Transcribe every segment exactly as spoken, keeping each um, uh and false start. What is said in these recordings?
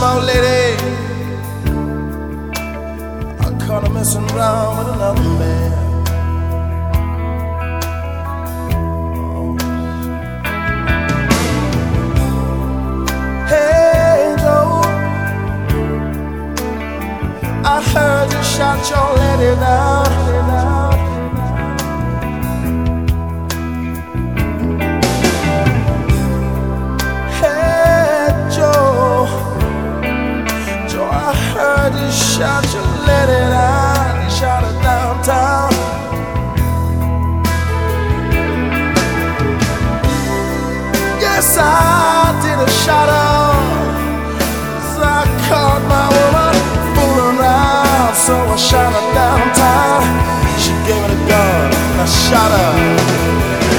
old lady, I caught her messing around with another man. Hey Joe, I heard you shot your lady down. You shot your lady down, you shot her downtown. Yes, I did a shot her, 'cause I caught my woman fooling around. So I shot her downtown. She gave me the gun and I shot her.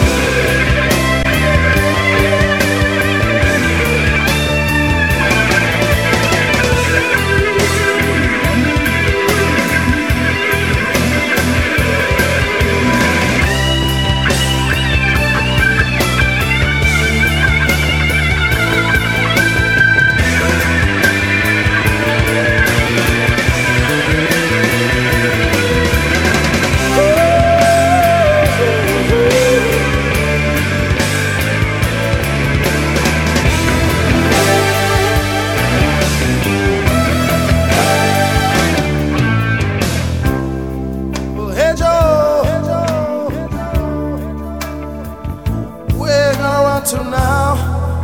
To now,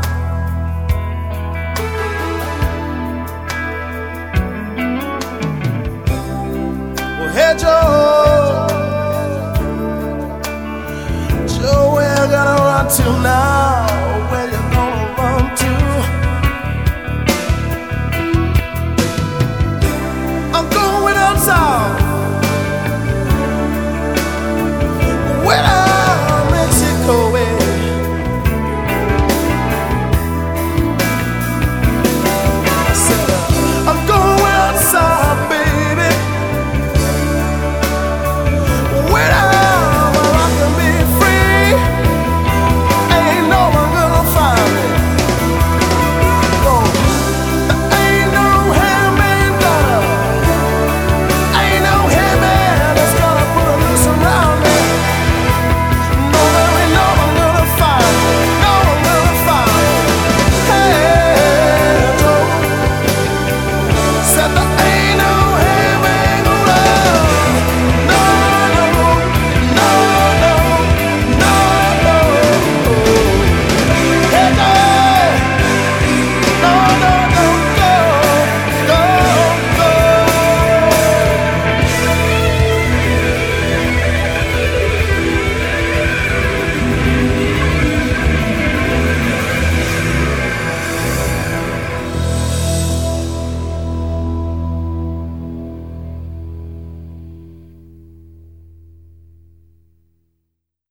well, hey Joe, Joe, we're gonna run to now.